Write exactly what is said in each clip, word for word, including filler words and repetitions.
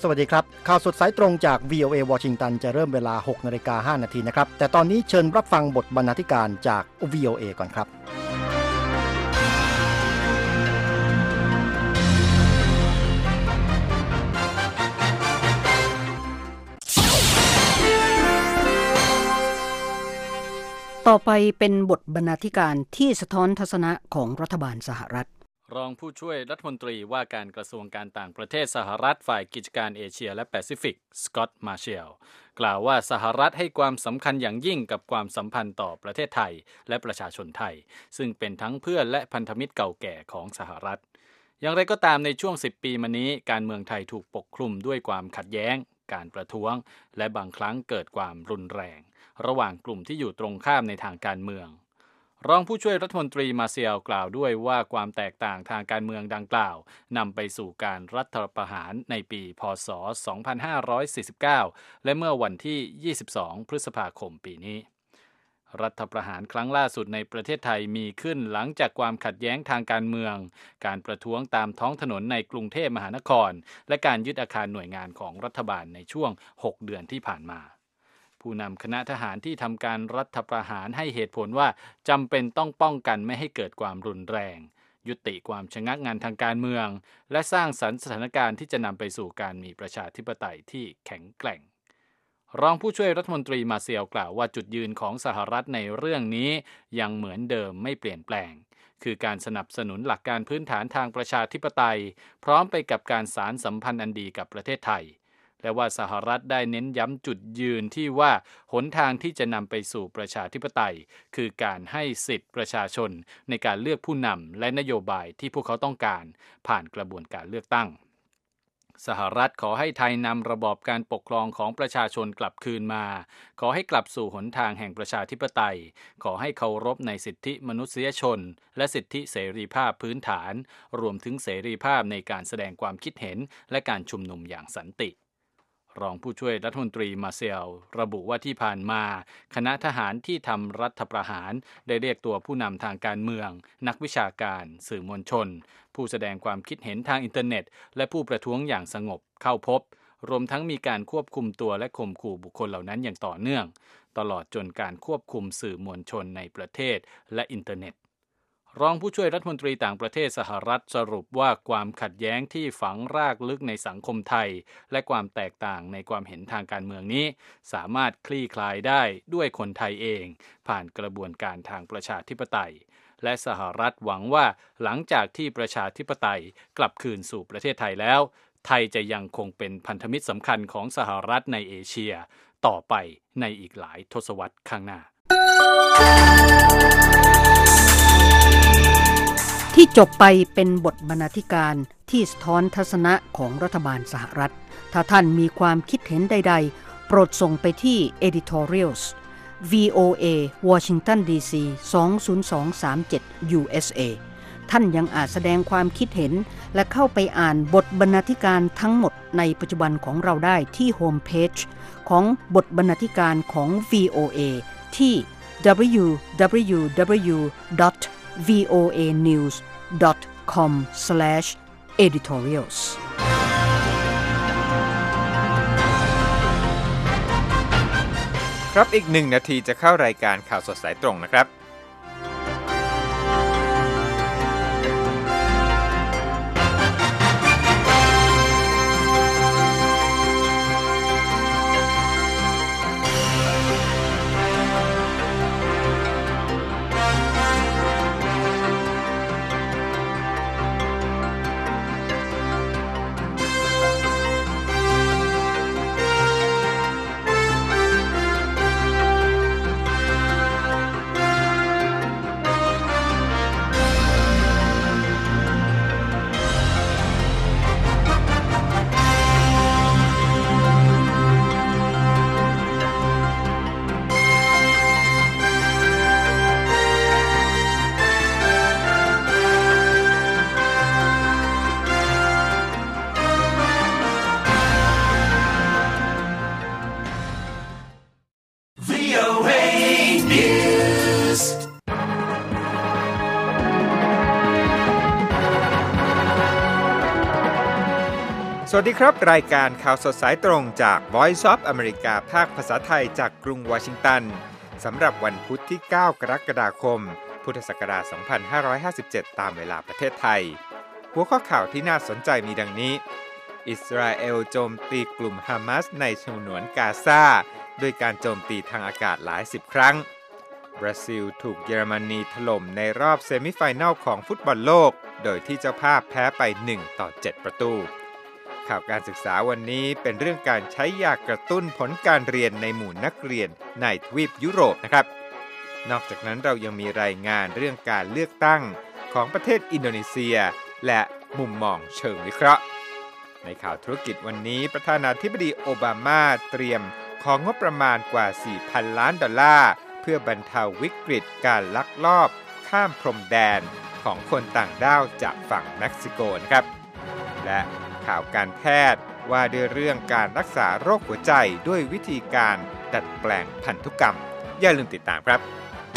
วัสดีครับข่าวสดสายตรงจาก วี โอ เอ วอชิงตันจะเริ่มเวลา หกนาฬิกาห้านาทีนะครับแต่ตอนนี้เชิญรับฟังบทบรรณาธิการจาก วี โอ เอ ก่อนครับต่อไปเป็นบทบรรณาธิการที่สะท้อนทัศนะของรัฐบาลสหรัฐรองผู้ช่วยรัฐมนตรีว่าการกระทรวงการต่างประเทศสหรัฐฝ่ายกิจการเอเชียและแปซิฟิกสกอตต์มาร์เชลกล่าวว่าสหรัฐให้ความสำคัญอย่างยิ่งกับความสัมพันธ์ต่อประเทศไทยและประชาชนไทยซึ่งเป็นทั้งเพื่อนและพันธมิตรเก่าแก่ของสหรัฐอย่างไรก็ตามในช่วงสิบปีมานี้การเมืองไทยถูกปกคลุมด้วยความขัดแย้งการประท้วงและบางครั้งเกิดความรุนแรงระหว่างกลุ่มที่อยู่ตรงข้ามในทางการเมืองรองผู้ช่วยรัฐมนตรีมาเซียลกล่าวด้วยว่าความแตกต่างทางการเมืองดังกล่าวนำไปสู่การรัฐประหารในปีพ.ศ. สองพันห้าร้อยสี่สิบเก้าและเมื่อวันที่ยี่สิบสองพฤษภาคมปีนี้รัฐประหารครั้งล่าสุดในประเทศไทยมีขึ้นหลังจากความขัดแย้งทางการเมืองการประท้วงตามท้องถนนในกรุงเทพมหานครและการยึดอาคารหน่วยงานของรัฐบาลในช่วงหกเดือนที่ผ่านมาผู้นำคณะทหารที่ทำการรัฐประหารให้เหตุผลว่าจำเป็นต้องป้องกันไม่ให้เกิดความรุนแรงยุติความชะงักงันทางการเมืองและสร้างสรรค์สถานการณ์ที่จะนำไปสู่การมีประชาธิปไตยที่แข็งแกร่งรองผู้ช่วยรัฐมนตรีมาเซียลกล่าวว่าจุดยืนของสหรัฐในเรื่องนี้ยังเหมือนเดิมไม่เปลี่ยนแปลงคือการสนับสนุนหลักการพื้นฐานทางประชาธิปไตยพร้อมไปกับการสานสัมพันธ์อันดีกับประเทศไทยและว่าสหรัฐได้เน้นย้ำจุดยืนที่ว่าหนทางที่จะนำไปสู่ประชาธิปไตยคือการให้สิทธิประชาชนในการเลือกผู้นำและนโยบายที่พวกเขาต้องการผ่านกระบวนการเลือกตั้งสหรัฐขอให้ไทยนำระบอบการปกครองของประชาชนกลับคืนมาขอให้กลับสู่หนทางแห่งประชาธิปไตยขอให้เคารพในสิทธิมนุษยชนและสิทธิเสรีภาพพื้นฐานรวมถึงเสรีภาพในการแสดงความคิดเห็นและการชุมนุมอย่างสันติรองผู้ช่วยรัฐมนตรีมาเซียลระบุว่าที่ผ่านมาคณะทหารที่ทำรัฐประหารได้เรียกตัวผู้นำทางการเมืองนักวิชาการสื่อมวลชนผู้แสดงความคิดเห็นทางอินเทอร์เน็ตและผู้ประท้วงอย่างสงบเข้าพบรวมทั้งมีการควบคุมตัวและข่มขู่บุคคลเหล่านั้นอย่างต่อเนื่องตลอดจนการควบคุมสื่อมวลชนในประเทศและอินเทอร์เน็ตรองผู้ช่วยรัฐมนตรีต่างประเทศสหรัฐสรุปว่าความขัดแย้งที่ฝังรากลึกในสังคมไทยและความแตกต่างในความเห็นทางการเมืองนี้สามารถคลี่คลายได้ด้วยคนไทยเองผ่านกระบวนการทางประชาธิปไตยและสหรัฐหวังว่าหลังจากที่ประชาธิปไตยกลับคืนสู่ประเทศไทยแล้วไทยจะยังคงเป็นพันธมิตรสำคัญของสหรัฐในเอเชียต่อไปในอีกหลายทศวรรษข้างหน้าที่จบไปเป็นบทบรรณาธิการที่สะท้อนทัศนะของรัฐบาลสหรัฐถ้าท่านมีความคิดเห็นใดๆโปรดส่งไปที่ editorials วี โอ เอ Washington ดี ซี สอง ศูนย์ สอง สาม เจ็ด ยู เอส เอ ท่านยังอาจแสดงความคิดเห็นและเข้าไปอ่านบทบรรณาธิการทั้งหมดในปัจจุบันของเราได้ที่โฮมเพจของบทบรรณาธิการของ วี โอ เอ ที่ ดับเบิลยู ดับเบิลยู ดับเบิลยู ดอท วี โอ เอ นิวส์ ดอท คอม สแลช เอดิทอเรียลส์ครับอีกหนึ่งนาทีจะเข้ารายการข่าวสดสายตรงนะครับวัสดีครับรายการข่าวสดสายตรงจาก Voice of America ภาคภาษาไทยจากกรุงวอชิงตันสำหรับวันพุธที่เก้ากรกฎาคมพุทธศักราชสองพันห้าร้อยห้าสิบเจ็ดตามเวลาประเทศไทยหัวข้อข่าวที่น่าสนใจมีดังนี้อิสราเอลโจมตีกลุ่มฮามาสในฉนวนกาซาโดยการโจมตีทางอากาศหลายสิบครั้งบราซิลถูกเยอรมนีถล่มในรอบเซมิไฟแนลของฟุตบอลโลกโดยที่เจ้าภาพแพ้ไปหนึ่งต่อเจ็ดประตูข่าวการศึกษาวันนี้เป็นเรื่องการใช้ยากระตุ้นผลการเรียนในหมู่นักเรียนในทวีปยุโรปนะครับนอกจากนั้นเรายังมีรายงานเรื่องการเลือกตั้งของประเทศอินโดนีเซียและมุมมองเชิงวิเคราะห์ในข่าวธุรกิจวันนี้ประธานาธิบดีโอบามาเตรียมของงบประมาณกว่า สี่พัน ล้านดอลลาร์เพื่อบรรเทาวิกฤตการลักลอบข้ามพรมแดนของคนต่างด้าวจากฝั่งเม็กซิโกนะครับและข่าวการแพทย์ว่าด้วยเรื่องการรักษาโรคหัวใจด้วยวิธีการดัดแปลงพันธุกรรมอย่าลืมติดตามครับ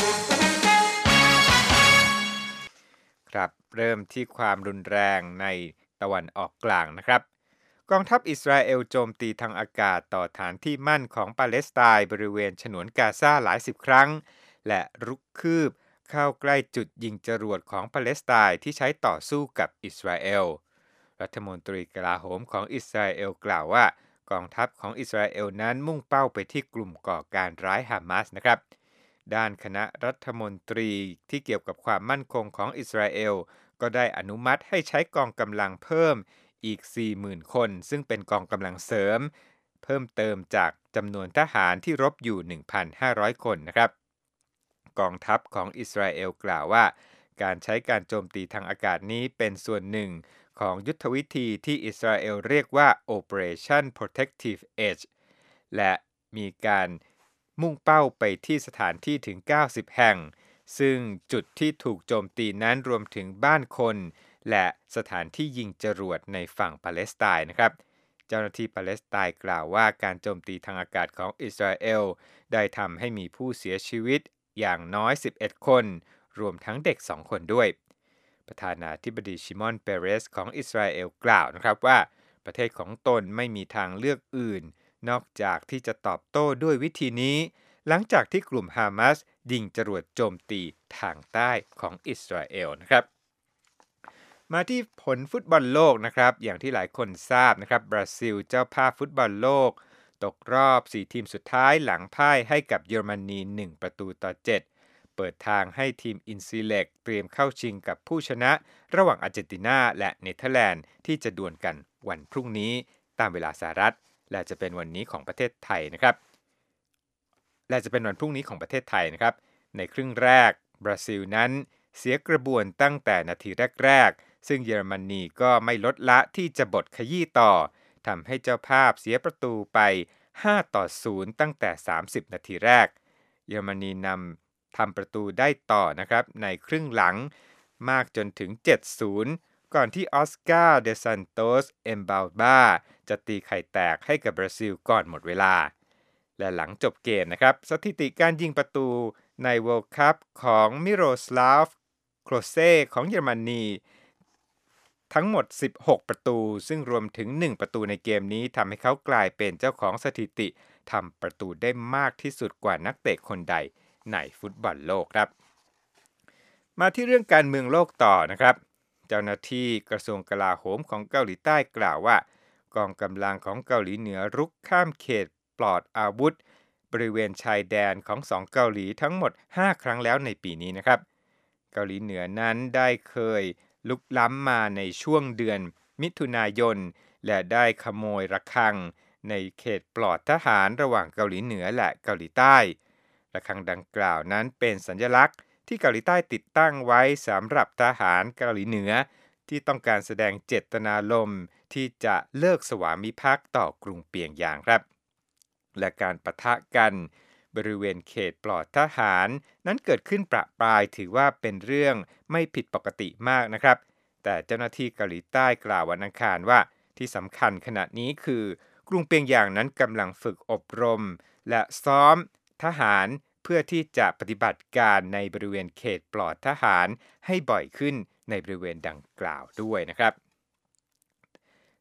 ครับเริ่มที่ความรุนแรงในตะวันออกกลางนะครับกองทัพอิสราเอลโจมตีทางอากาศต่อฐานที่มั่นของปาเลสไตน์บริเวณฉนวนกาซาหลายสิบครั้งและรุกคืบเข้าใกล้จุดยิงจรวดของปาเลสไตน์ที่ใช้ต่อสู้กับอิสราเอลรัฐมนตรีกลาโหมของอิสราเอลกล่าวว่ากองทัพของอิสราเอลนั้นมุ่งเป้าไปที่กลุ่มก่อการร้ายฮามาสนะครับด้านคณะรัฐมนตรีที่เกี่ยวกับความมั่นคงของอิสราเอลก็ได้อนุมัติให้ใช้กองกำลังเพิ่มอีก สี่หมื่น คนซึ่งเป็นกองกำลังเสริมเพิ่มเติมจากจำนวนทหารที่รบอยู่ หนึ่งพันห้าร้อย คนนะครับกองทัพของอิสราเอลกล่าวว่าการใช้การโจมตีทางอากาศนี้เป็นส่วนหนึ่งของยุทธวิธีที่อิสราเอลเรียกว่า Operation Protective Edge และมีการมุ่งเป้าไปที่สถานที่ถึงเก้าสิบแห่งซึ่งจุดที่ถูกโจมตีนั้นรวมถึงบ้านคนและสถานที่ยิงจรวดในฝั่งปาเลสไตน์นะครับเจ้าหน้าที่ปาเลสไตน์กล่าวว่าการโจมตีทางอากาศของอิสราเอลได้ทำให้มีผู้เสียชีวิตอย่างน้อยสิบเอ็ดคนรวมทั้งเด็กสองคนด้วยประธานาธิบดีชิมอนเปเรสของอิสราเอลกล่าวนะครับว่าประเทศของตนไม่มีทางเลือกอื่นนอกจากที่จะตอบโต้ด้วยวิธีนี้หลังจากที่กลุ่มฮามาสยิงจรวดโจมตีทางใต้ของอิสราเอลนะครับมาที่ผลฟุตบอลโลกนะครับอย่างที่หลายคนทราบนะครับบราซิลเจ้าภาพฟุตบอลโลกตกรอบสี่ทีมสุดท้ายหลังพ่ายให้กับเยอรมนีหนึ่งประตูต่อเจ็ดเปิดทางให้ทีมอินซีเล็กเตรียมเข้าชิงกับผู้ชนะระหว่างอาร์เจนตินาและเนเธอร์แลนด์ที่จะดวลกันวันพรุ่งนี้ตามเวลาสหรัฐและจะเป็นวันนี้ของประเทศไทยนะครับและจะเป็นวันพรุ่งนี้ของประเทศไทยนะครับในครึ่งแรกบราซิลนั้นเสียกระบวนตั้งแต่นาทีแรกๆซึ่งเยอรมนีก็ไม่ลดละที่จะบดขยี้ต่อทำให้เจ้าภาพเสียประตูไปห้าต่อศูนย์ตั้งแต่สามสิบนาทีแรกเยอรมนีนำทำประตูได้ต่อนะครับในครึ่งหลังมากจนถึง เจ็ดศูนย์ ก่อนที่ออสการ์เดซันโตสเอมบาลบาจะตีไข่แตกให้กับบราซิลก่อนหมดเวลาและหลังจบเกมนะครับสถิติการยิงประตูใน World Cup ของมิโรสลาฟโคลเซ่ของเยอรมนีทั้งหมดสิบหกประตูซึ่งรวมถึงหนึ่งประตูในเกมนี้ทำให้เขากลายเป็นเจ้าของสถิติทำประตูได้มากที่สุดกว่านักเตะคนใดในฟุตบอลโลกครับมาที่เรื่องการเมืองโลกต่อนะครับเจ้าหน้าที่กระทรวงกลาโหมของเกาหลีใต้กล่าวว่ากองกำลังของเกาหลีเหนือรุกข้ามเขตปลอดอาวุธบริเวณชายแดนของสองเกาหลีทั้งหมดห้าครั้งแล้วในปีนี้นะครับเกาหลีเหนือนั้นได้เคยลุกล้ำมาในช่วงเดือนมิถุนายนและได้ขโมยระฆังในเขตปลอดทหารระหว่างเกาหลีเหนือและเกาหลีใต้ระฆังดังกล่าวนั้นเป็นสัญลักษณ์ที่เกาหลีใต้ติดตั้งไว้สำหรับทหารเกาหลีเหนือที่ต้องการแสดงเจตนารมณ์ที่จะเลิกสวามิภักดิ์ต่อกรุงเปียงยางครับและการปะทะกันบริเวณเขตปลอดทหารนั้นเกิดขึ้นประปรายถือว่าเป็นเรื่องไม่ผิดปกติมากนะครับแต่เจ้าหน้าที่เกาหลีใต้กล่าววันอังคารว่าที่สำคัญขณะนี้คือกรุงเปียงยางนั้นกำลังฝึกอบรมและซ้อมทหารเพื่อที่จะปฏิบัติการในบริเวณเขตปลอดทหารให้บ่อยขึ้นในบริเวณดังกล่าวด้วยนะครับ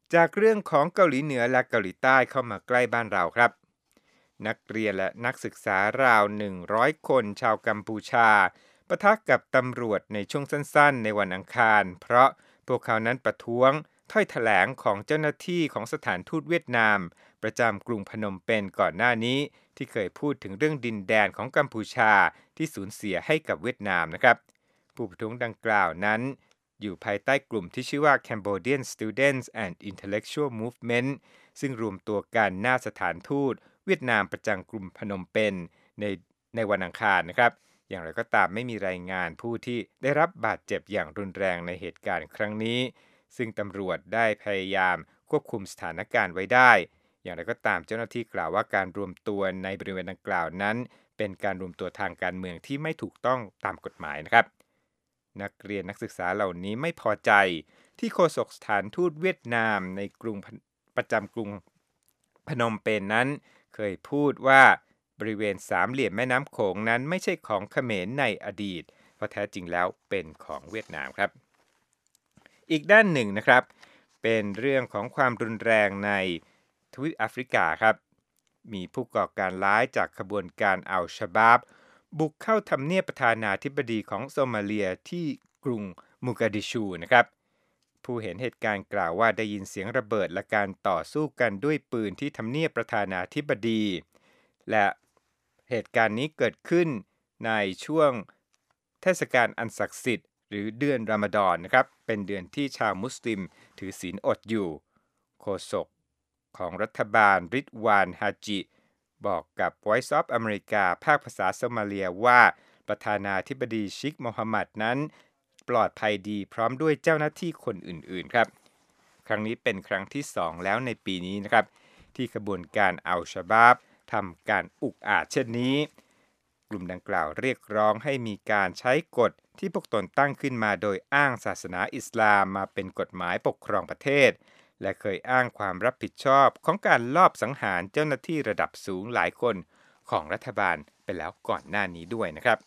จากเรื่องของเกาหลีเหนือและเกาหลีใต้เข้ามาใกล้บ้านเราครับนักเรียนและนักศึกษาราวหนึ่งร้อยคนชาวกัมพูชาปะทะกับตำรวจในช่วงสั้นๆในวันอังคารเพราะพวกเขานั้นประท้วงถ้อยแถลงของเจ้าหน้าที่ของสถานทูตเวียดนามประจำกรุงพนมเปญก่อนหน้านี้ที่เคยพูดถึงเรื่องดินแดนของกัมพูชาที่สูญเสียให้กับเวียดนามนะครับผู้ประท้วงดังกล่าวนั้นอยู่ภายใต้กลุ่มที่ชื่อว่า Cambodian Students and Intellectual Movement ซึ่งรวมตัวกันหน้าสถานทูตเวียดนามประจำกรุงพนมเปญในในวันอังคารนะครับอย่างไรก็ตามไม่มีรายงานผู้ที่ได้รับบาดเจ็บอย่างรุนแรงในเหตุการณ์ครั้งนี้ซึ่งตำรวจได้พยายามควบคุมสถานการณ์ไว้ได้อย่างไรก็ตามเจ้าหน้าที่กล่าวว่าการรวมตัวในบริเวณดังกล่าวนั้นเป็นการรวมตัวทางการเมืองที่ไม่ถูกต้องตามกฎหมายนะครับนักเรียนนักศึกษาเหล่านี้ไม่พอใจที่โฆษกสถานทูตเวียดนามในกรุงประจำกรุงพนมเปญนั้นเคยพูดว่าบริเวณสามเหลี่ยมแม่น้ำโขงนั้นไม่ใช่ของเขมรในอดีตเพราะแท้จริงแล้วเป็นของเวียดนามครับอีกด้านหนึ่งนะครับเป็นเรื่องของความรุนแรงในทวีปแอฟริกาครับมีผู้ก่อการร้ายจากขบวนการอัลชะบาบบุกเข้าทำเนียบประธานาธิบดีของโซมาเลียที่กรุงมูกาดิชูนะครับผู้เห็นเหตุการณ์กล่าวว่าได้ยินเสียงระเบิดและการต่อสู้กันด้วยปืนที่ทำเนียบประธานาธิบดีและเหตุการณ์นี้เกิดขึ้นในช่วงเทศกาลอันศักดิ์สิทธิ์หรือเดือนรอมฎอนนะครับเป็นเดือนที่ชาวมุสลิมถือศีลอดอยู่โฆษกของรัฐบาลริดวานฮาจิบอกกับ Voice of America ภาคภาษาโซมาเลียว่าประธานาธิบดีชิคโมฮัมหมัดนั้นปลอดภัยดีพร้อมด้วยเจ้าหน้าที่คนอื่นๆครับครั้งนี้เป็นครั้งที่สองแล้วในปีนี้นะครับที่ขบวนการอัลชะบาบทำการอุกอาจเช่นนี้กลุ่มดังกล่าวเรียกร้องให้มีการใช้กฎที่พวกตนตั้งขึ้นมาโดยอ้างศาสนาอิสลามมาเป็นกฎหมายปกครองประเทศและเคยอ้างความรับผิดชอบของการลอบสังหารเจ้าหน้าที่ระดับสูงหลายคนของรัฐบาลไปแล้วก่อนหน้านี้ด้วยนะครับ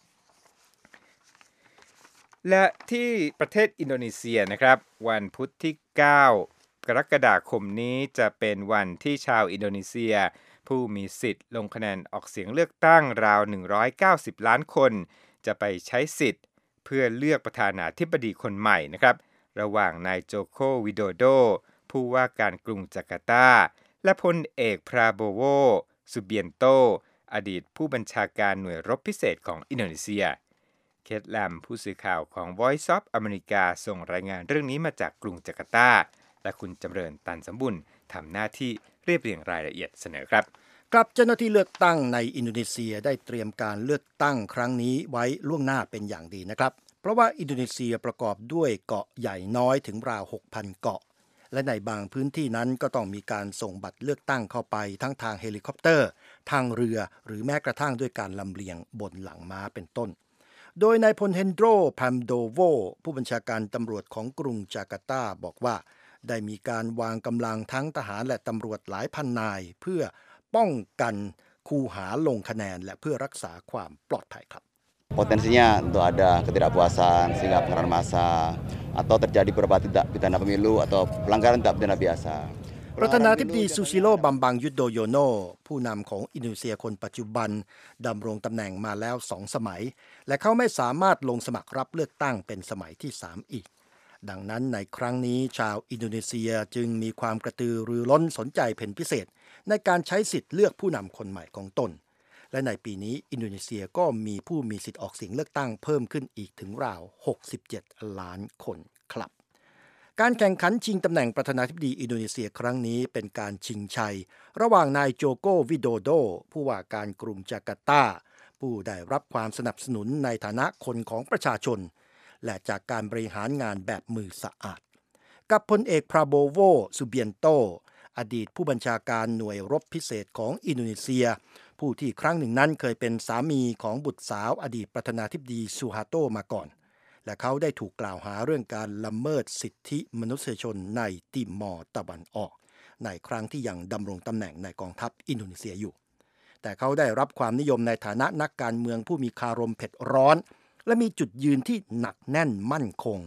และที่ประเทศอินโดนีเซียนะครับวันพุธที่เก้ากรกฎาคมนี้จะเป็นวันที่ชาวอินโดนีเซียผู้มีสิทธิ์ลงคะแนนออกเสียงเลือกตั้งราวหนึ่งร้อยเก้าสิบล้านคนจะไปใช้สิทธิ์เพื่อเลือกประธานาธิบดีคนใหม่นะครับระหว่างนายโจโควิโดโดผู้ว่าการกรุงจาการ์ตาและพลเอกพราโบโวสุเบียนโตอดีตผู้บัญชาการหน่วยรบพิเศษของอินโดนีเซียเคทแลมผู้สื่อข่าวของ Voice of America ส่งรายงานเรื่องนี้มาจากกรุงจาการ์ตาและคุณจำเริญตันสมบุญทำหน้าที่เรียบเรียงรายละเอียดเสนอครับครับเจ้าหน้าที่เลือกตั้งในอินโดนีเซียได้เตรียมการเลือกตั้งครั้งนี้ไว้ล่วงหน้าเป็นอย่างดีนะครับเพราะว่าอินโดนีเซียประกอบด้วยเกาะใหญ่น้อยถึงราว หกพัน เกาะและในบางพื้นที่นั้นก็ต้องมีการส่งบัตรเลือกตั้งเข้าไปทั้งทางเฮลิคอปเตอร์ทางเรือหรือแม้กระทั่งด้วยการลำเลียงบนหลังม้าเป็นต้นโดยนายพลเฮนโดรแพมโดโวผู้บัญชาการตำรวจของกรุงจาการ์ตาบอกว่าได้มีการวางกำลังทั้งทหารและตำรวจหลายพันนายเพื่อป้องกันคูหาลงคะแนนและเพื่อรักษาความปลอดภัยครับ Potensinya untuk ada ketidakpuasan sehingga pengaruh massa atau terjadi beberapa tindak pidana pemilu atau pelanggaran tindak pidana biasa ประธานาธิบดีซูซิโลบัมบังยุโดโยโนผู้นำของอินโดนีเซียคนปัจจุบันดำรงตำแหน่งมาแล้วสองสมัยและเขาไม่สามารถลงสมัครรับเลือกตั้งเป็นสมัยที่สามอีกดังนั้นในครั้งนี้ชาวอินโดนีเซียจึงมีความกระตือรือร้นสนใจเป็นพิเศษในการใช้สิทธิ์เลือกผู้นำคนใหม่ของตนและในปีนี้อินโดนีเซียก็มีผู้มีสิทธิ์ออกเสียงเลือกตั้งเพิ่มขึ้นอีกถึงราวหกสิบเจ็ดล้านคนครับการแข่งขันชิงตำแหน่งประธานาธิบดีอินโดนีเซียครั้งนี้เป็นการชิงชัยระหว่างนายโจโกวิโดโดผู้ว่าการกรุงจาการ์ตาผู้ได้รับความสนับสนุนในฐานะคนของประชาชนและจากการบริหารงานแบบมือสะอาดกับพลเอกพราโบโวสุเบียนโตอดีตผู้บัญชาการหน่วยรบพิเศษของอินโดนีเซียผู้ที่ครั้งหนึ่งนั้นเคยเป็นสามีของบุตรสาวอดีตประธานาธิบดีซูฮาโตมาก่อนและเขาได้ถูกกล่าวหาเรื่องการละเมิดสิทธิมนุษยชนในติมอร์ตะวันออกในครั้งที่ยังดำรงตำแหน่งในกองทัพอินโดนีเซียอยู่แต่เขาได้รับความนิยมในฐานะนักการเมืองผู้มีคารมเผ็ดร้อนและมีจุดยืนที่หนักแน่นมั่นคง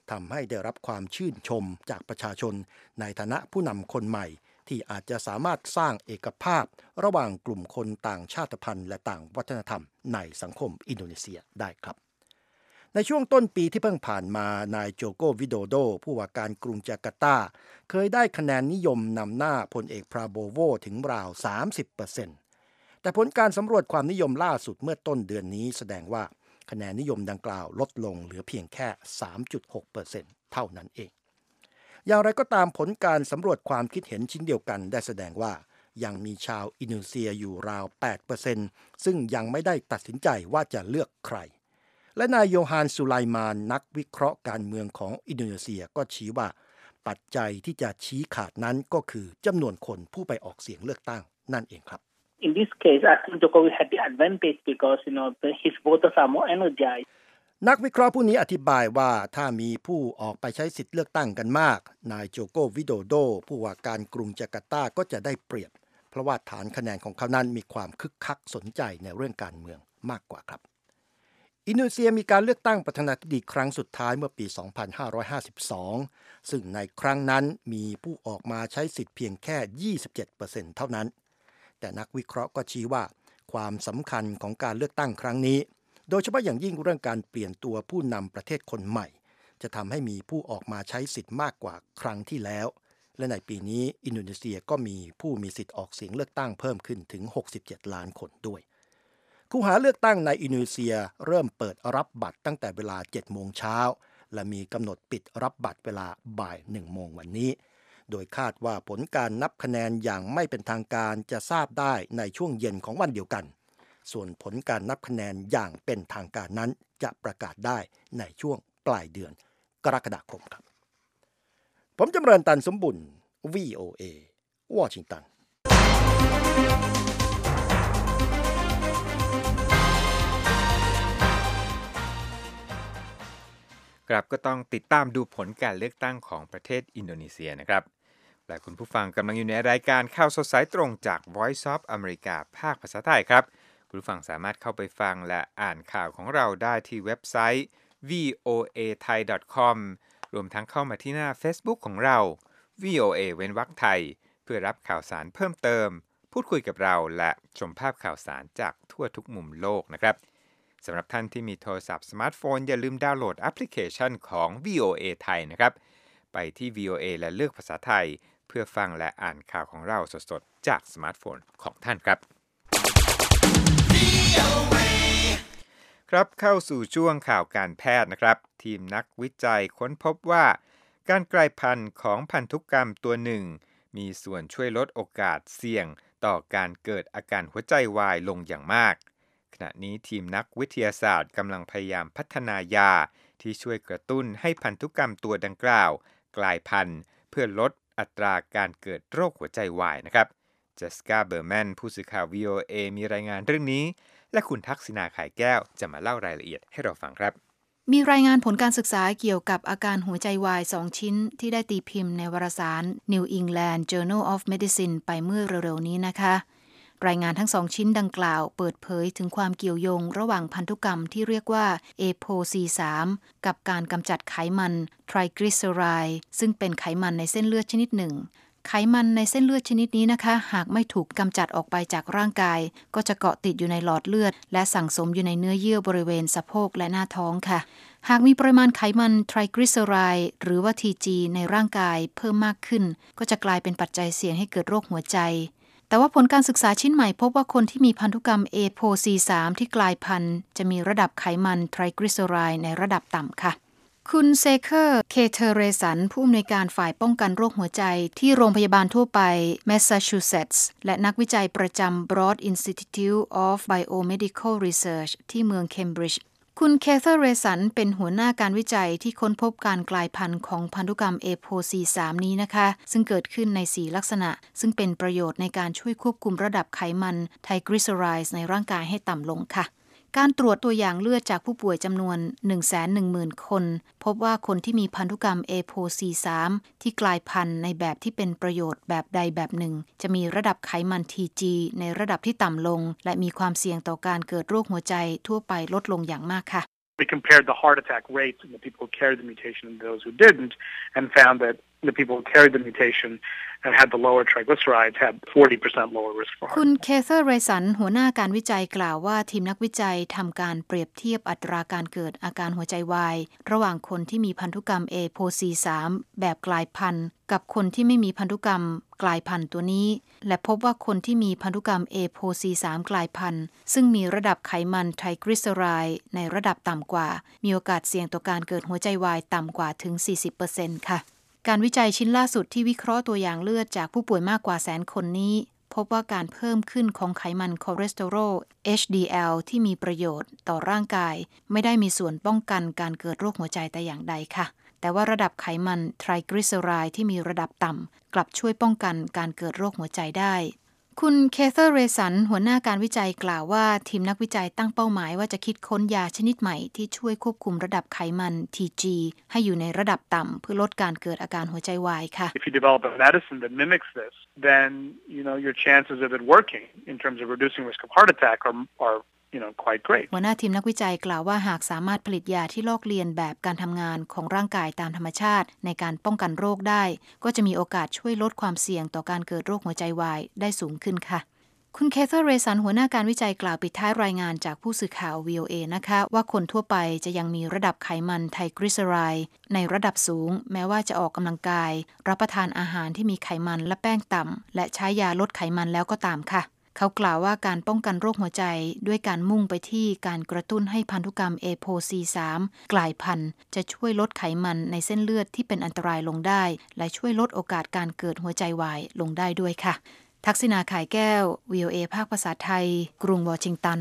ทำให้ได้รับความชื่นชมจากประชาชนในฐานะผู้นำคนใหม่ที่อาจจะสามารถสร้างเอกภาพระหว่างกลุ่มคนต่างชาติพันธุ์และต่างวัฒนธรรมในสังคมอินโดนีเซียได้ครับในช่วงต้นปีที่เพิ่งผ่านมานายโจโกวิโดโดผู้ว่าการกรุงจาการ์ตาเคยได้คะแนนนิยมนำหน้าพลเอกพราโบโวถึงราว สามสิบเปอร์เซ็นต์ แต่ผลการสำรวจความนิยมล่าสุดเมื่อต้นเดือนนี้แสดงว่าคะแนนนิยมดังกล่าวลดลงเหลือเพียงแค่ สามจุดหกเปอร์เซ็นต์ เท่านั้นเองอย่างไรก็ตามผลการสำรวจความคิดเห็นชิ้นเดียวกันได้แสดงว่ายังมีชาวอินโดนีเซียอยู่ราว แปดเปอร์เซ็นต์ ซึ่งยังไม่ได้ตัดสินใจว่าจะเลือกใครและนายโยฮานสุไลมานนักวิเคราะห์การเมืองของอินโดนีเซียก็ชี้ว่าปัจจัยที่จะชี้ขาดนั้นก็คือจำนวนคนผู้ไปออกเสียงเลือกตั้งนั่นเองครับ In this case, I think Jokowi had the advantage because you know the, his voters are more energized. นักวิเคราะห์ผู้นี้อธิบายว่าถ้ามีผู้ออกไปใช้สิทธิเลือกตั้งกันมากนายโจโกวิโดโดผู้ว่าการกรุงจาการ์ตาก็จะได้เปรียบเพราะว่าฐานคะแนนของเขานั้นมีความคึกคักสนใจในเรื่องการเมืองมากกว่าครับอินโดนีเซียมีการเลือกตั้งประธานาธิบดีครั้งสุดท้ายเมื่อปี สองพันห้าร้อยห้าสิบสอง ซึ่งในครั้งนั้นมีผู้ออกมาใช้สิทธิเพียงแค่ ยี่สิบเจ็ดเปอร์เซ็นต์ เท่านั้นแต่นักวิเคราะห์ก็ชี้ว่าความสำคัญของการเลือกตั้งครั้งนี้โดยเฉพาะอย่างยิ่งเรื่องการเปลี่ยนตัวผู้นำประเทศคนใหม่จะทำให้มีผู้ออกมาใช้สิทธิ์มากกว่าครั้งที่แล้วและในปีนี้อินโดนีเซียก็มีผู้มีสิทธิ์ออกเสียงเลือกตั้งเพิ่มขึ้นถึงหกสิบเจ็ดล้านคนด้วยคูหาเลือกตั้งในอินโดนีเซียเริ่มเปิดรับบัตรตั้งแต่เวลา เจ็ดโมงเช้าและมีกำหนดปิดรับบัตรเวลาบ่าย หนึ่งโมงวันนี้โดยคาดว่าผลการนับคะแนนอย่างไม่เป็นทางการจะทราบได้ในช่วงเย็นของวันเดียวกันส่วนผลการนับคะแนนอย่างเป็นทางการนั้นจะประกาศได้ในช่วงปลายเดือนกรกฎาคมครับผมจำเริญตันสมบุญ วี โอ เอ วอชิงตันครับก็ต้องติดตามดูผลการเลือกตั้งของประเทศอินโดนีเซียนะครับและคุณผู้ฟังกำลังอยู่ในรายการข่าวสดสายตรงจาก Voice of America ภาคภาษาไทยครับคุณผู้ฟังสามารถเข้าไปฟังและอ่านข่าวของเราได้ที่เว็บไซต์ วี โอ เอ ไทย ดอท คอม รวมทั้งเข้ามาที่หน้า Facebook ของเรา วี โอ เอ เว้นวรรคไทยเพื่อรับข่าวสารเพิ่มเติมพูดคุยกับเราและชมภาพข่าวสารจากทั่วทุกมุมโลกนะครับสำหรับท่านที่มีโทรศัพท์สมาร์ทโฟนอย่าลืมดาวน์โหลดแอปพลิเคชันของ วี โอ เอ ไทยนะครับไปที่ วี โอ เอ และเลือกภาษาไทยเพื่อฟังและอ่านข่าวของเราสดๆจากสมาร์ทโฟนของท่านครับครับเข้าสู่ช่วงข่าวการแพทย์นะครับทีมนักวิจัยค้นพบว่าการกลายพันธุ์ของพันธุกรรมตัวหนึ่งมีส่วนช่วยลดโอกาสเสี่ยงต่อการเกิดอาการหัวใจวายลงอย่างมากขณะนี้ทีมนักวิทยาศาสตร์กำลังพยายามพัฒนายาที่ช่วยกระตุ้นให้พันธุกรรมตัวดังกล่าวกลายพันธุ์เพื่อลดอัตราการเกิดโรคหัวใจวายนะครับเจสสิก้าเบอร์แมนผู้สื่อข่าว วี โอ เอ มีรายงานเรื่องนี้และคุณทักษิณาขายแก้วจะมาเล่ารายละเอียดให้เราฟังครับมีรายงานผลการศึกษาเกี่ยวกับอาการหัวใจวายสองชิ้นที่ได้ตีพิมพ์ในวารสาร New England Journal of Medicine ไปเมื่อเร็วๆนี้นะคะรายงานทั้งสองชิ้นดังกล่าวเปิดเผยถึงความเกี่ยวโยงระหว่างพันธุกรรมที่เรียกว่า เอ พี โอ ซี สาม กับการกำจัดไขมันไทรกลีเซอไรด์ซึ่งเป็นไขมันในเส้นเลือดชนิดหนึ่งไขมันในเส้นเลือดชนิดนี้นะคะหากไม่ถูกกำจัดออกไปจากร่างกายก็จะเกาะติดอยู่ในหลอดเลือดและสั่งสมอยู่ในเนื้อเยื่อบริเวณสะโพกและหน้าท้องค่ะหากมีปริมาณไขมันไทรกลีเซอไรด์หรือว่า ที จี ในร่างกายเพิ่มมากขึ้นก็จะกลายเป็นปัจจัยเสี่ยงให้เกิดโรคหัวใจแต่ว่าผลการศึกษาชิ้นใหม่พบว่าคนที่มีพันธุกรรม เอ พี โอ ซี สาม ที่กลายพันธุ์จะมีระดับไขมันไทรกลีเซอไรด์ในระดับต่ำค่ะคุณเซเคอร์ เคเทเรสันผู้อำนวยการฝ่ายป้องกันโรคหัวใจที่โรงพยาบาลทั่วไปแมสซาชูเซตส์และนักวิจัยประจำ Broad Institute of Biomedical Research ที่เมืองเคมบริดจ์คุณเคเทเรสันเป็นหัวหน้าการวิจัยที่ค้นพบการกลายพันธุ์ของพันธุกรรม เอ พี โอ ซี สาม นี้นะคะซึ่งเกิดขึ้นในสี่ลักษณะซึ่งเป็นประโยชน์ในการช่วยควบคุมระดับไขมันไทรกลีเซอไรด์ในร่างกายให้ต่ำลงค่ะการตรวจตัวอย่างเลือดจากผู้ป่วยจำนวน หนึ่งแสนหนึ่งหมื่น คนพบว่าคนที่มีพันธุกรรม เอ พี โอ ซี สาม ที่กลายพันธุ์ในแบบที่เป็นประโยชน์แบบใดแบบหนึ่งจะมีระดับไขมัน ที จี ในระดับที่ต่ำลงและมีความเสี่ยงต่อการเกิดโรคหัวใจทั่วไปลดลงอย่างมากค่ะ We compared the heart attack rates in the people who carried the mutation and those who didn't, and found that the people who carried the mutation and had the lower triglycerides had forty percent lower risk for heart. คุณเคเธอร์ เรสันหัวหน้าการวิจัยกล่าวว่าทีมนักวิจัยทำการเปรียบเทียบอัตราการเกิดอาการหัวใจวายระหว่างคนที่มีพันธุกรรม เอ โพ ซี สาม แบบกลายพันธุ์กับคนที่ไม่มีพันธุกรรมกลายพันธุ์ตัวนี้และพบว่าคนที่มีพันธุกรรม เอ โพ ซี สาม กลายพันธุ์ซึ่งมีระดับไขมันไทรกลีเซอไรด์ในระดับต่ำกว่ามีโอกาสเสี่ยงต่อการเกิดหัวใจวายต่ำกว่าถึง สี่สิบเปอร์เซ็นต์ ค่ะการวิจัยชิ้นล่าสุดที่วิเคราะห์ตัวอย่างเลือดจากผู้ป่วยมากกว่าแสนคนนี้พบว่าการเพิ่มขึ้นของไขมันคอเลสเตอรอล เอช ดี แอล ที่มีประโยชน์ต่อร่างกายไม่ได้มีส่วนป้องกันการเกิดโรคหัวใจแต่อย่างใดค่ะแต่ว่าระดับไขมันไทรกลีเซอไรด์ที่มีระดับต่ำกลับช่วยป้องกันการเกิดโรคหัวใจได้คุณเคเธอร์ เรสันหัวหน้าการวิจัยกล่าวว่าทีมนักวิจัยตั้งเป้าหมายว่าจะคิดค้นยาชนิดใหม่ที่ช่วยควบคุมระดับไขมัน ที จี ให้อยู่ในระดับต่ำเพื่อลดการเกิดอาการหัวใจวายค่ะ If you develop a medicine that mimics this, then you know your chances of it working in terms of reducing risk of heart attack are are you know quite great. หัวหน้าทีมนักวิจัยกล่าวว่าหากสามารถผลิตยาที่ลอกเลียนแบบการทำงานของร่างกายตามธรรมชาติในการป้องกันโรคได้ก็จะมีโอกาสช่วยลดความเสี่ยงต่อการเกิดโรคหัวใจวายได้สูงขึ้นค่ะคุณเคเธอร์ เรสันหัวหน้าการวิจัยกล่าวปิดท้ายรายงานจากผู้สื่อข่าว วี โอ เอ นะคะว่าคนทั่วไปจะยังมีระดับไขมันไทรกลีเซอไรด์ในระดับสูงแม้ว่าจะออกกำลังกายรับประทานอาหารที่มีไขมันและแป้งต่ำและใช้ยาลดไขมันแล้วก็ตามค่ะเขากล่าวว่าการป้องกันโรคหัวใจด้วยการมุ่งไปที่การกระตุ้นให้พันธุกรรม เอ โพ ซี สาม กลายพันธุ์จะช่วยลดไขมันในเส้นเลือดที่เป็นอันตรายลงได้และช่วยลดโอกาสการเกิดหัวใจวายลงได้ด้วยค่ะทักษิณา ข่ายแก้ว วี โอ เอ ภาคภาษาไทยกรุงวอชิงตัน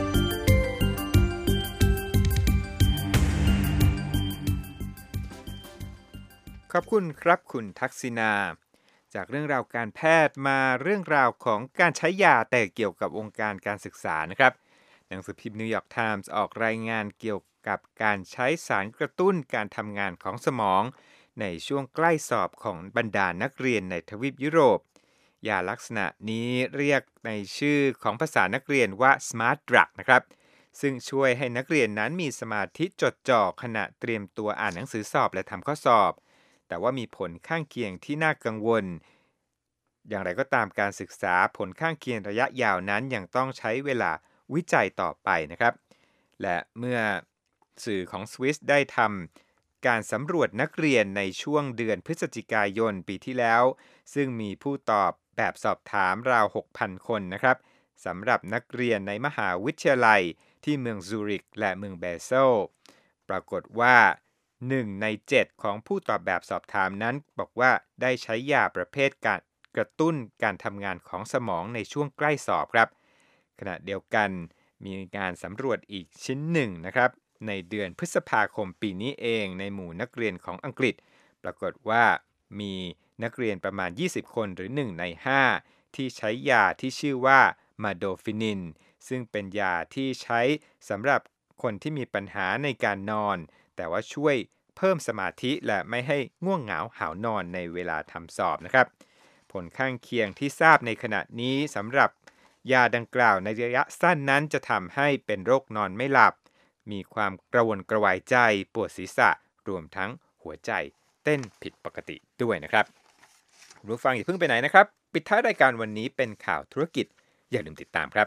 ขอบคุณครับคุณทักษิณาจากเรื่องราวการแพทย์มาเรื่องราวของการใช้ยาแต่เกี่ยวกับองค์การการศึกษานะครับหนังสือพิมพ์นิวยอร์กไทมส์ออกรายงานเกี่ยวกับการใช้สารกระตุ้นการทำงานของสมองในช่วงใกล้สอบของบรรดานักเรียนในทวีปยุโรปยาลักษณะนี้เรียกในชื่อของภาษานักเรียนว่า Smart Drug นะครับซึ่งช่วยให้นักเรียนนั้นมีสมาธิจดจ่อขณะเตรียมตัวอ่านหนังสือสอบและทำข้อสอบแต่ว่ามีผลข้างเคียงที่น่ากังวลอย่างไรก็ตามการศึกษาผลข้างเคียงระยะยาวนั้นยังต้องใช้เวลาวิจัยต่อไปนะครับและเมื่อสื่อของสวิสได้ทำการสำรวจนักเรียนในช่วงเดือนพฤศจิกายนปีที่แล้วซึ่งมีผู้ตอบแบบสอบถามราว หกพัน คนนะครับสำหรับนักเรียนในมหาวิทยาลัยที่เมืองซูริกและเมืองเบเซลปรากฏว่าหนึ่งในเจ็ดของผู้ตอบแบบสอบถามนั้นบอกว่าได้ใช้ยาประเภทการกระตุ้นการทำงานของสมองในช่วงใกล้สอบครับขณะเดียวกันมีการสำรวจอีกชิ้นหนึ่งนะครับในเดือนพฤษภาคมปีนี้เองในหมู่นักเรียนของอังกฤษปรากฏว่ามีนักเรียนประมาณยี่สิบคนหรือหนึ่งในห้าที่ใช้ยาที่ชื่อว่ามาโดฟินินซึ่งเป็นยาที่ใช้สำหรับคนที่มีปัญหาในการนอนแต่ว่าช่วยเพิ่มสมาธิและไม่ให้ง่วงเหงาหาวนอนในเวลาทำสอบนะครับผลข้างเคียงที่ทราบในขณะนี้สำหรับยาดังกล่าวในระยะสั้นนั้นจะทำให้เป็นโรคนอนไม่หลับมีความกระวนกระวายใจปวดศีรษะรวมทั้งหัวใจเต้นผิดปกติด้วยนะครับคุณผู้ฟังอย่าเพิ่งไปไหนนะครับปิดท้ายรายการวันนี้เป็นข่าวธุรกิจอย่าลืมติดตามครับ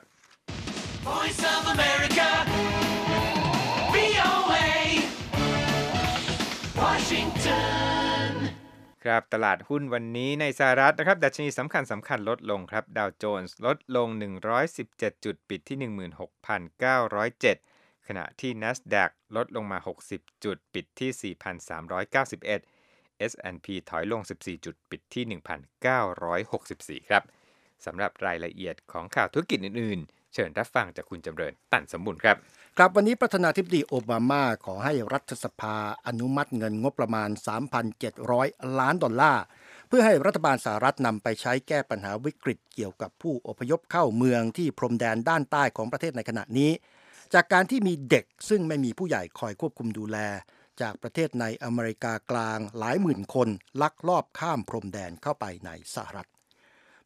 Voice of America วี โอ เอ Washington ครับตลาดหุ้นวันนี้ในสหรัฐนะครับดัชนีสำคัญสำคัญลดลงครับดาวโจนส์ลดลงหนึ่งร้อยสิบเจ็ดจุดปิดที่ หนึ่งหมื่นหกพันเก้าร้อยเจ็ด ขณะที่ NASDAQ ลดลงมาหกสิบจุดปิดที่ สี่พันสามร้อยเก้าสิบเอ็ดเอส แอนด์ พี ถอยลงสิบสี่จุดปิดที่ หนึ่งพันเก้าร้อยหกสิบสี่ ครับสำหรับรายละเอียดของข่าวธุรกิจอื่นๆเชิญรับฟังจากคุณจำเริญตันสมบูรณ์ครับครับวันนี้ประธานาธิบดีโอบามาขอให้รัฐสภาอนุมัติเงินงบประมาณ สามพันเจ็ดร้อย ล้านดอลลาร์เพื่อให้รัฐบาลสหรัฐนำไปใช้แก้ปัญหาวิกฤตเกี่ยวกับผู้อพยพเข้าเมืองที่พรมแดนด้านใต้ของประเทศในขณะนี้จากการที่มีเด็กซึ่งไม่มีผู้ใหญ่คอยควบคุมดูแลจากประเทศในอเมริกากลางหลายหมื่นคนลักลอบข้ามพรมแดนเข้าไปในสหรัฐ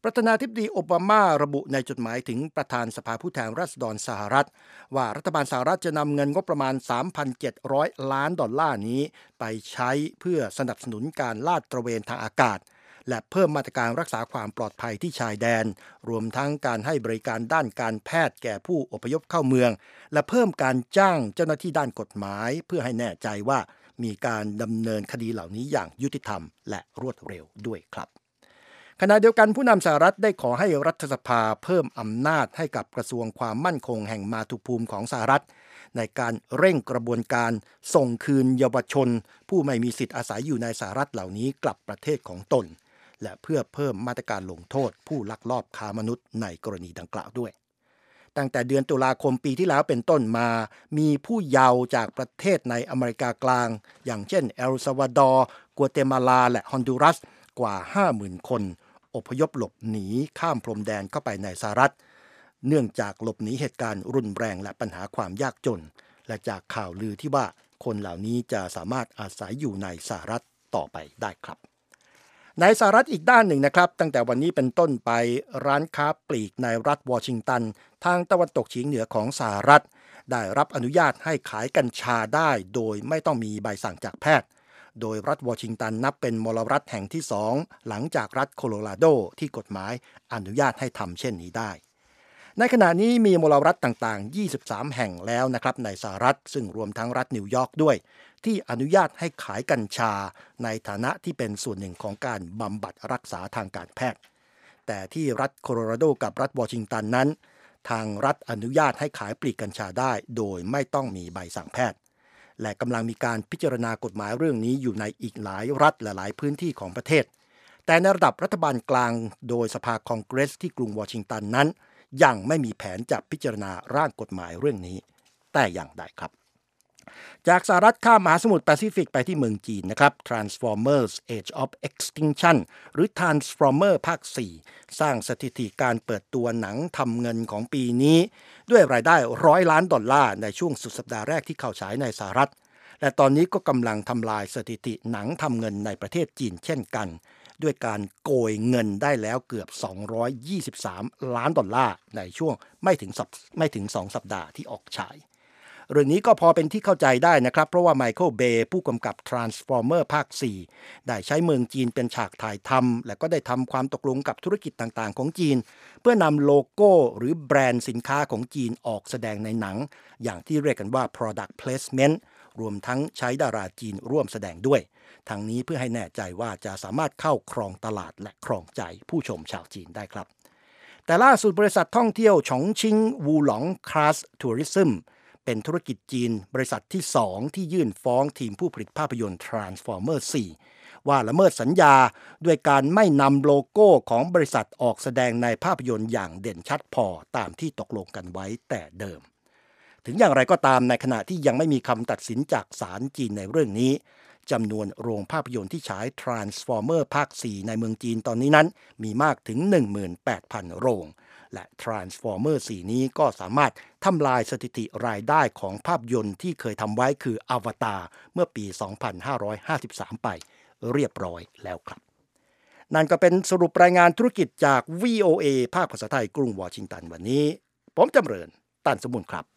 ประธานาธิบดีโอบามาระบุในจดหมายถึงประธานสภาผู้แทนราษฎรสหรัฐว่ารัฐบาลสหรัฐจะนำเงินงบประมาณ สามพันเจ็ดร้อย ล้านดอลลาร์นี้ไปใช้เพื่อสนับสนุนการลาดตระเวนทางอากาศและเพิ่มมาตรการรักษาความปลอดภัยที่ชายแดนรวมทั้งการให้บริการด้านการแพทย์แก่ผู้อพยพเข้าเมืองและเพิ่มการจ้างเจ้าหน้าที่ด้านกฎหมายเพื่อให้แน่ใจว่ามีการดำเนินคดีเหล่านี้อย่างยุติธรรมและรวดเร็วด้วยครับขณะเดียวกันผู้นำสหรัฐได้ขอให้รัฐสภาเพิ่มอำนาจให้กับกระทรวงความมั่นคงแห่งมาตุภูมิของสหรัฐในการเร่งกระบวนการส่งคืนเยาวชนผู้ไม่มีสิทธิ์อาศัยอยู่ในสหรัฐเหล่านี้กลับประเทศของตนและเพื่อเพิ่มมาตรการลงโทษผู้ลักลอบค้ามนุษย์ในกรณีดังกล่าวด้วยตั้งแต่เดือนตุลาคมปีที่แล้วเป็นต้นมามีผู้เยาว์จากประเทศในอเมริกากลางอย่างเช่นเอลซัลวาดอร์กัวเตมาลาและฮอนดูรัสกว่า ห้าหมื่น คนอพยพหลบหนีข้ามพรมแดนเข้าไปในสหรัฐเนื่องจากหลบหนีเหตุการณ์รุนแรงและปัญหาความยากจนและจากข่าวลือที่ว่าคนเหล่านี้จะสามารถอาศัยอยู่ในสหรัฐต่อไปได้ครับในสหรัฐอีกด้านหนึ่งนะครับตั้งแต่วันนี้เป็นต้นไปร้านค้าปลีกในรัฐวอชิงตันทางตะวันตกเฉียงเหนือของสหรัฐได้รับอนุญาตให้ขายกัญชาได้โดยไม่ต้องมีใบสั่งจากแพทย์โดยรัฐวอชิงตันนับเป็นมลรัฐแห่งที่สองหลังจากรัฐโคโลราโดที่กฎหมายอนุญาตให้ทำเช่นนี้ได้ในขณะนี้มีมลรัฐต่างๆยี่สิบสามแห่งแล้วนะครับในสหรัฐซึ่งรวมทั้งรัฐนิวยอร์กด้วยที่อนุญาตให้ขายกัญชาในฐานะที่เป็นส่วนหนึ่งของการบำบัดรักษาทางการแพทย์แต่ที่รัฐโคโลราโดกับรัฐวอชิงตันนั้นทางรัฐอนุญาตให้ขายปลีกกัญชาได้โดยไม่ต้องมีใบสั่งแพทย์และกำลังมีการพิจารณากฎหมายเรื่องนี้อยู่ในอีกหลายรัฐและหลายพื้นที่ของประเทศแต่ในระดับรัฐบาลกลางโดยสภาคองเกรสที่กรุงวอชิงตันนั้นยังไม่มีแผนจะพิจารณาร่างกฎหมายเรื่องนี้แต่อย่างใดครับจากสหรัฐข้ามมหาสมุทรแปซิฟิกไปที่เมืองจีนนะครับ Transformers Age of Extinction หรือ Transformer ภาค สี่ สร้างสถิติการเปิดตัวหนังทำเงินของปีนี้ด้วยรายได้ร้อยล้านดอลลาร์ในช่วงสุดสัปดาห์แรกที่เข้าฉายในสหรัฐและตอนนี้ก็กำลังทำลายสถิติหนังทำเงินในประเทศจีนเช่นกันด้วยการโกยเงินได้แล้วเกือบสองร้อยยี่สิบสามล้านดอลลาร์ในช่วงไม่ถึงไม่ถึงสองสัปดาห์ที่ออกฉายเรื่องนี้ก็พอเป็นที่เข้าใจได้นะครับเพราะว่าไมเคิลเบย์ผู้กำกับ Transformer ภาค สี่ ได้ใช้เมืองจีนเป็นฉากถ่ายทำและก็ได้ทำความตกลงกับธุรกิจต่างๆของจีนเพื่อนำโลโก้หรือแบรนด์สินค้าของจีนออกแสดงในหนังอย่างที่เรียกกันว่า product placement รวมทั้งใช้ดาราจีนร่วมแสดงด้วยทั้งนี้เพื่อให้แน่ใจว่าจะสามารถเข้าครองตลาดและครองใจผู้ชมชาวจีนได้ครับแต่ล่าสุดบริษัทท่องเที่ยวฉงชิ่งวูหลงคลาสทัวริซึมเป็นธุรกิจจีนบริษัทที่สองที่ยื่นฟ้องทีมผู้ผลิตภาพยนตร์ Transformer สี่ ว่าละเมิดสัญญาด้วยการไม่นำโลโก้ของบริษัทออกแสดงในภาพยนตร์อย่างเด่นชัดพอตามที่ตกลงกันไว้แต่เดิมถึงอย่างไรก็ตามในขณะที่ยังไม่มีคำตัดสินจากศาลจีนในเรื่องนี้จำนวนโรงภาพยนตร์ที่ฉาย Transformer ภาค สี่ ในเมืองจีนตอนนี้นั้นมีมากถึง หนึ่งหมื่นแปดพัน โรงและ Transformer สี่ นี้ก็สามารถทำลายสถิติรายได้ของภาพยนตร์ที่เคยทำไว้คือ Avatar เมื่อปี สองพันห้าร้อยห้าสิบสาม ไปเรียบร้อยแล้วครับนั่นก็เป็นสรุปรายงานธุรกิจจาก วี โอ เอ ภาคภาษาไทยกรุงวอชิงตันวันนี้ผมจำเริญตันสมุนครับ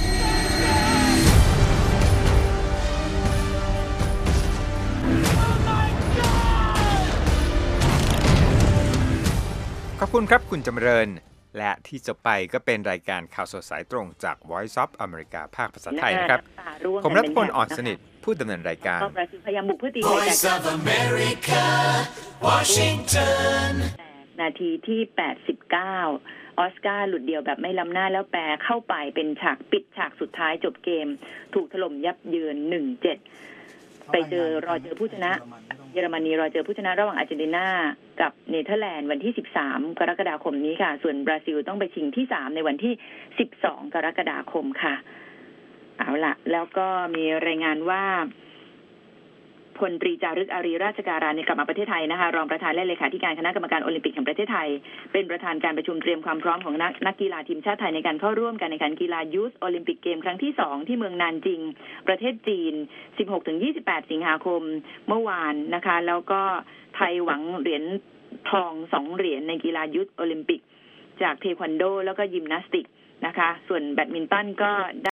ขอบคุณครับคุณจำเริญและที่จะไปก็เป็นรายการข่าวสดสายตรงจาก Voice of America ภาคภาษาไทยนะครับผมรัฐพลอ่อนสนิทผู้ดำเนินรายการ Voice of America Washington นาทีที่แปดสิบเก้าออสการ์หลุดเดียวแบบไม่ล้ำหน้าแล้วแปรเข้าไปเป็นฉากปิดฉากสุดท้ายจบเกมถูกถล่มยับเยิน หนึ่งเจ็ด ไปเจอรอเจอผู้ชนะเยอรมนีรอเจอผู้ชนะระหว่างอาร์เจนตินากับเนเธอร์แลนด์วันที่สิบสามกรกฎาคมนี้ค่ะส่วนบราซิลต้องไปชิงที่สามในวันที่สิบสองกรกฎาคมค่ะเอาล่ะแล้วก็มีรายงานว่าพลตรีจารึกอารีราชการานกลับมาประเทศไทยนะคะรองประธานและเลขาธิการคณะกรรมการโอลิมปิกแห่งประเทศไทยเป็นประธานการประชุมเตรียมความพร้อมของนักนักกีฬาทีมชาติไทยในการเข้าร่วมการแข่งขันกีฬายูธโอลิมปิกเกมครั้งที่สองที่เมืองนานจิงประเทศจีน สิบหกถึงยี่สิบแปด สิงหาคมเมื่อวานนะคะแล้วก็ไทยหวังเหรียญทองสองเหรียญในกีฬายุทธโอลิมปิกจากเทควันโดแล้วก็ยิมนาสติกนะคะส่วนแบดมินตันก็